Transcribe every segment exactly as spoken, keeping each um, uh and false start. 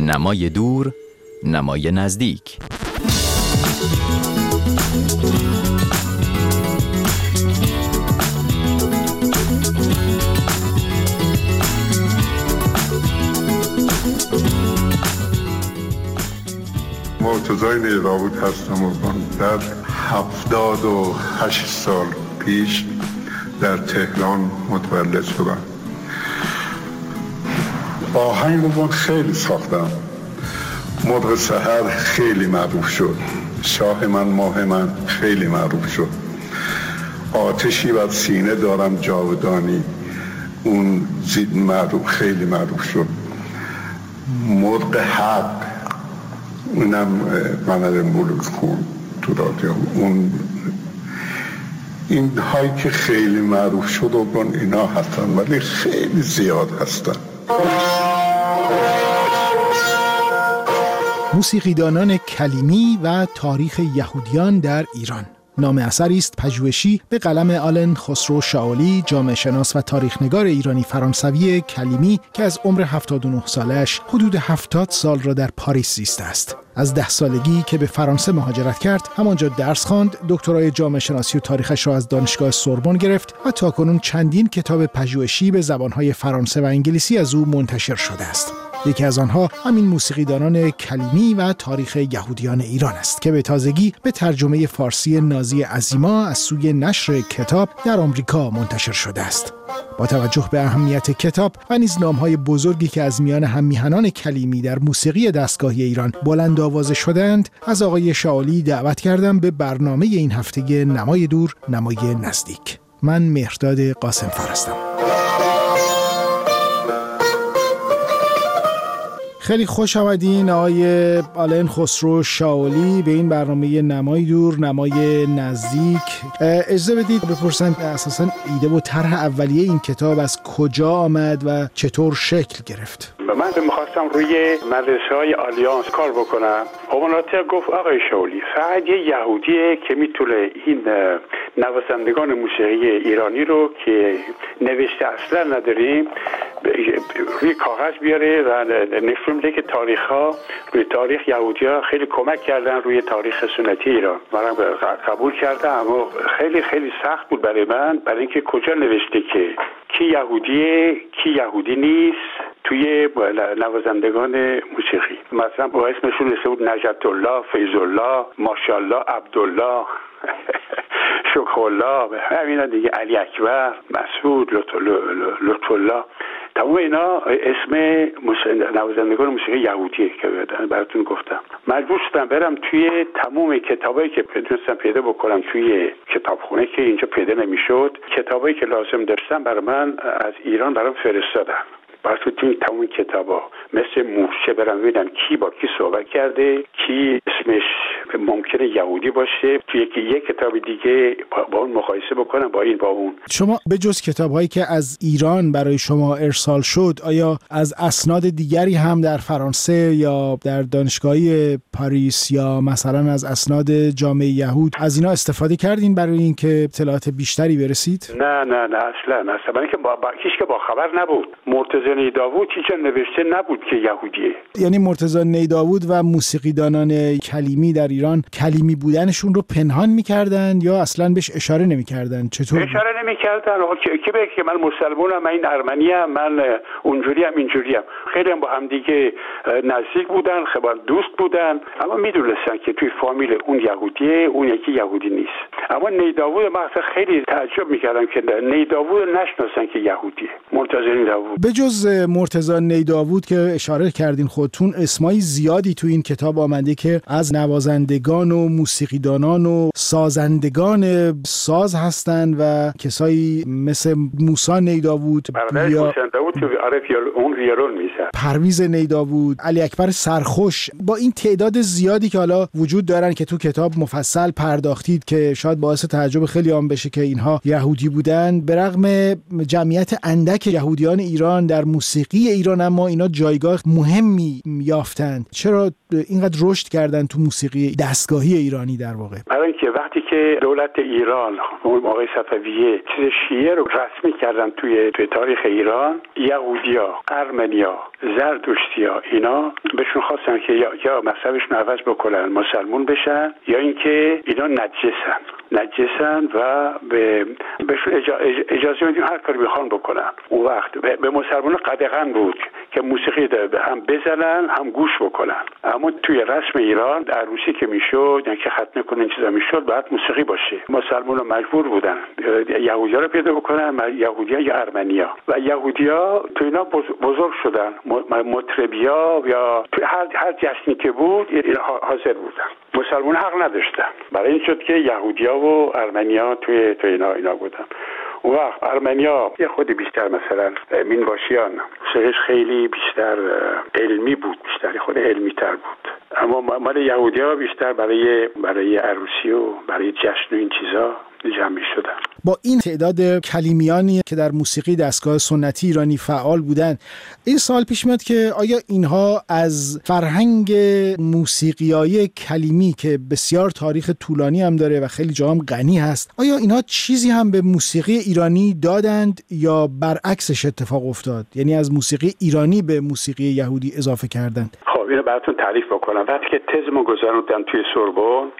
نمای دور، نمای نزدیک. مرتضی نیداود هستم و در هفتاد و هشت سال پیش در تهران متولد شدم. آهنگ رو من خیلی ساختم. مرغ سحر خیلی معروف شد، شاه من ماه من خیلی معروف شد، آتشی بر سینه دارم جاودانی اون زید معروف خیلی معروف شد، مرغ حق اونم قمر ملوک خون تو رادیو. اون این هایی که خیلی معروف شد و کن اینا هستن، ولی خیلی زیاد هستن. موسیقیدانان کلیمی و تاریخ یهودیان در ایران. نام اثری است پژوهشی به قلم آلن خسرو شاولی، جامعه شناس و تاریخنگار ایرانی فرانسوی کلیمی که از عمر هفتاد و نه سالش حدود هفتاد سال را در پاریس زیسته است. از ده سالگی که به فرانسه مهاجرت کرد، همانجا درس خواند، دکترای جامعه شناسی و تاریخش را از دانشگاه سوربن گرفت و تاکنون چندین کتاب پژوهشی به زبانهای فرانسه و انگلیسی از او منتشر شده است. یکی از آنها همین موسیقیدانان کلیمی و تاریخ یهودیان ایران است که به تازگی به ترجمه فارسی نازی عظیما از سوی نشر کتاب در آمریکا منتشر شده است. با توجه به اهمیت کتاب و نیز نام‌های بزرگی که از میان هم‌میهنان کلیمی در موسیقی دستگاهی ایران بلند آوازه شدند، از آقای شاولی دعوت کردم به برنامه این هفته نمای دور، نمای نزدیک. من مهرداد قاسم‌فر هستم. خیلی خوش آمدین آقای آلن خسرو شاولی به این برنامه نمای دور، نمای نزدیک. اجازه بدید بپرسم اساساً ایده و طرح اولیه این کتاب از کجا آمد و چطور شکل گرفت؟ من میخواستم روی مدرسه های آلیانس کار بکنم. آماناتر گفت آقای شاولی فقط یه یهودیه که میتونه این نوازندگان موسیقی ایرانی رو که نوشته اصلا نداریم روی کاغذ بیاره و نشون میده که تاریخ ها روی تاریخ یهودی ها خیلی کمک کردن روی تاریخ سنتی ایران. من قبول کردم، اما خیلی خیلی سخت بود برای من، برای اینکه کجا نوشته که کی یهودیه کی یهودی نیست توی نوازندگان موسیقی. مثلا با اسمشون نوشته بود نجات الله، فیض الله، ماشاءالله، عبدالله، شکرالله، همینا دیگه، علی اکبر، مسعود، لطف الله. تمام اینا اسم نوازندگان موسیقی یهودیه که براتون گفتم. مجبور شدم برم توی تمام کتابایی که میتونستم پیدا بکنم توی کتابخونه که اینجا پیدا نمیشد، کتابایی که لازم داشتم برای من از ایران برام فرستادن. باید توی تمام کتابا مثل مورچه برم ببینم کی با کی صحبت کرده، کی اسمش ممکنه یهودی باشه، توی یکی یک کتاب دیگه با اون مقایسه بکنم با این با اون. شما به جز کتاب‌هایی که از ایران برای شما ارسال شد، آیا از اسناد دیگری هم در فرانسه یا در دانشگاهی پاریس یا مثلا از اسناد جامعه یهود از اینا استفاده کردین برای اینکه اطلاعات بیشتری برسید؟ نه نه نه اصلا اصلا برای که با, با... هیچ که با خبر نبود. مرتضی نیداود هیچ نوشته نبود که یهودیه. یعنی مرتضی نیداود و موسیقیدانان کلیمی در ایران کلیمی بودنشون رو پنهان می‌کردن یا اصلاً بهش اشاره نمی‌کردن؟ چطور؟ اشاره نمی‌کردن. کی بگه که من مسلمانم، من این ارمنی‌ام، من اونجوریم اینجوریم. خیلی هم با هم دیگه نزدیک بودن، خبر دوست بودن، اما میدونستن که توی فامیل اون یهودیه، اون یکی یهودی نیست. اما نیداود ما خیلی تعجب می‌کردم که نیداود نشناسن که یهودیه. مرتضی نیداود. به جز مرتضی نیداود که اشاره کردین خودتون، اسمای زیادی تو این کتاب آمده که از نوازندگان و موسیقیدانان و سازندگان ساز هستن و کسایی مثل موسی نیداود یا اون ویولون میزن، پرویز نیداود، علی اکبر سرخوش. با این تعداد زیادی که حالا وجود دارن که تو کتاب مفصل پرداختید که شاید باعث تعجب خیلی عام بشه که اینها یهودی بودن، به رغم جمعیت اندک یهودیان ایران در موسیقی ایران اما اینا جایگاه مهمی یافتند. چرا اینقدر رشد کردن تو موسیقی دستگاهی ایرانی در واقع؟ برای اینکه وقتی که دولت ایران اون موقع صفویه چیز شیعه رو رسمی کردن توی توی تاریخ ایران، یهودیا، ارمنیا، زرتشتیا اینا بهشون خواستن که یا, یا مذهبشون عوض بکنن مسلمون بشن، یا اینکه اینا نجسن نجسن و به بهشون اجازه میدیم هر کاری بخوان بکنن. اون وقت به مسلمان قدغن بود که موسیقی هم بزنن هم گوش بکنن، اما توی رسم ایران عروسی که میشد یعنی که ختنه کنن این چیزا میشد باید موسیقی باشه. مسلمان مجبور بودن یهودیا رو پیدا بکنن، یهودیا یا ارمنیا، و یهودیا تو اینا بزرگ شدن، مطربیا یا هر هر جشنی که بود اینا حاضر بودن. مسلمان حق نداشتن، برای این شد که یهودیا و ارمنیا توی توی اینا اینا بودن. اون وقت ارمنیا یه خودی بیشتر مثلا مینواشیان موسیقیش خیلی بیشتر علمی بود، بیشتر خود علمی تر بود، اما مال یهودیا بیشتر برای برای عروسی و برای جشن و این چیزا جمع شدن. با این تعداد کلیمیانی که در موسیقی دستگاه سنتی ایرانی فعال بودند، این سوال پیش میاد که آیا اینها از فرهنگ موسیقیایی کلیمی که بسیار تاریخ طولانی هم داره و خیلی جا هم غنی هست، آیا اینها چیزی هم به موسیقی ایرانی دادند یا برعکسش اتفاق افتاد؟ یعنی از موسیقی ایرانی به موسیقی یهودی اضافه کردند؟ خب اینو براتون تعریف بکنم. وقتی که تزمو گذروندم توی سوربن،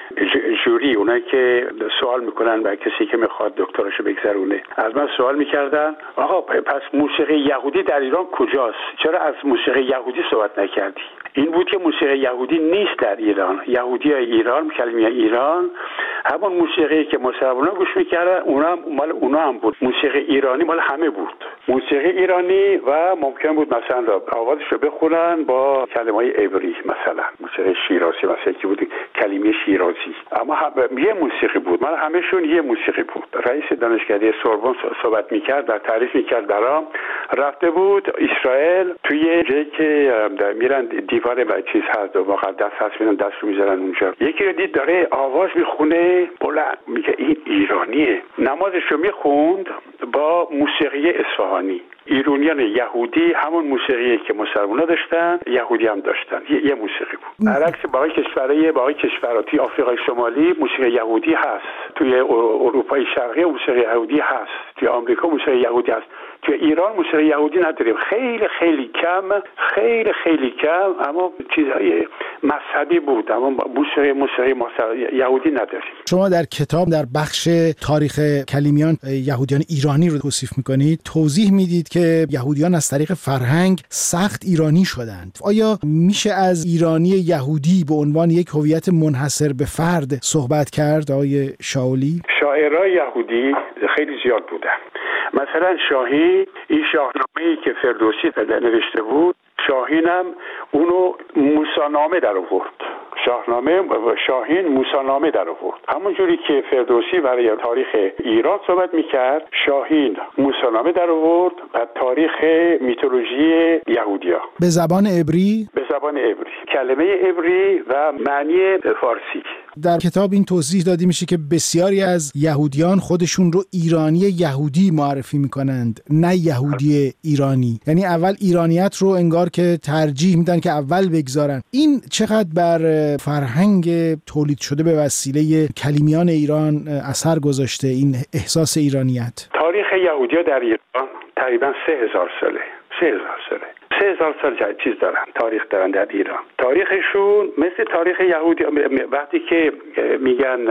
جوری اونایی که سوال میکنن برای کسی که میخواد دکتراشو بگذرونه از من سوال میکردن آقا پس موسیقی یهودی در ایران کجاست؟ چرا از موسیقی یهودی صحبت نکردی؟ این بود که موسیقی یهودی نیست در ایران. یهودی های ایران، کلمه ایران همون موسیقی که مسلمان‌ها گوش میکردن اونا مال اونا هم بود. موسیقی ایرانی مال همه بود. موسیقی ایرانی و ممکن بود مثلا آوازش رو بخونن با کلمه‌های عبری، مثلا موسیقی شیرازی مثلا که بود کلمه شیرازی، اما یه موسیقی بود، مال همه‌شون یه موسیقی بود. رئیس دانشکده سوربن صحبت میکرد و تعریف میکرد برام. رفته بود اسرائیل توی جایی که میرن دیوار و چیز هست و مقدس هست، میرن دست رو میذارن اونجا، یکی رو دید داره آواز میخونه بلند، میگه این ایرانیه. نمازش رو میخوند با موسیقی اصفهانی. ایرانیان یهودی همون موسیقی که مسلمان‌ها داشتن یهودی هم داشتن، یه, یه موسیقی بود. برعکس باقی کشورهای باقی کشورها توی آفریقای شمالی موسیقی یهودی هست، توی اروپای شرقی موسیقی یهودی هست، توی آمریکا موسیقی یهودی هست. توی ایران موسیقی یهودی نداریم، خیلی خیلی کم، خیلی خیلی کم، اما چیزهای مذهبی بود، اما موسیقی موسیقی یهودی نداریم. شما در کتاب در بخش تاریخ کلیمیان یهودیان ایرانی رو توصیف می‌کنید، توضیح میدید که یهودیان از طریق فرهنگ سخت ایرانی شدند. آیا میشه از ایرانی یهودی به عنوان یک هویت منحصر به فرد صحبت کرد آقای شاولی؟ شاعرای یهودی خیلی زیاد بودن. مثلا شاهین، این شاهنامه‌ای که فردوسی نوشته بود، شاهینم اونو موسی‌نامه در آورد. شاهنامه شاهین موسی‌نامه در آورد. همون جوری که فردوسی برای تاریخ ایران صحبت میکرد، شاهین موسی‌نامه در آورد و تاریخ میتولوژی یهودیا به زبان عبری به زبان عبری، کلمه عبری و معنی فارسی. در کتاب این توضیح داده میشه که بسیاری از یهودیان خودشون رو ایرانی یهودی معرفی میکنند، نه یهودی ایرانی. یعنی اول ایرانیت رو انگار که ترجیح میدن که اول بگذارن. این چقدر بر فرهنگ تولید شده به وسیله کلیمیان ایران اثر گذاشته، این احساس ایرانیت؟ تاریخ یهودیا در ایران تقریبا سه هزار ساله. سه هزار ساله. سه هزار سال چیز دارن، تاریخ دارن در ایران. تاریخشون مثل تاریخ یهودی. وقتی که میگن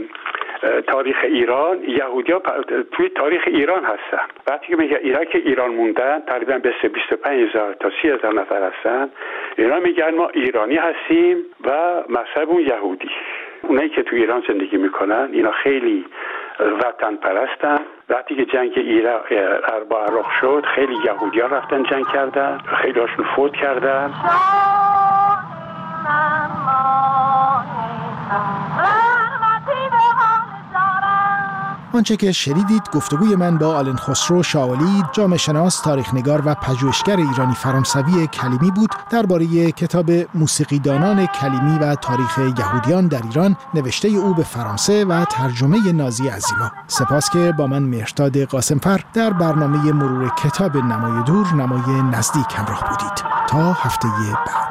تاریخ ایران، یهودیا توی تاریخ ایران هستن. وقتی که میگن ایران که ایران موندن تقریبا به بیست و پنج هزار تا سی هزار نفر هستن، اینا میگن ما ایرانی هستیم و مذهبمون یهودی. اونایی که توی ایران زندگی میکنن اینا خیلی وطن پرستن. وقتی که جنگ ایران با عراق شد خیلی یهودی‌ها رفتن جنگ کردن، خیلی هاشون فوت کردن. آنچه که شنیدید گفتگوی من با آلن خسرو شاولی، جامعه شناس، تاریخ نگار و پژوهشگر ایرانی فرانسوی کلیمی بود درباره کتاب موسیقیدانان کلیمی و تاریخ یهودیان در ایران، نوشته او به فرانسه و ترجمه نازی عظیما. سپاس که با من مهرداد قاسمفر در برنامه مرور کتاب نمای دور نمای نزدیک همراه بودید. تا هفته بعد.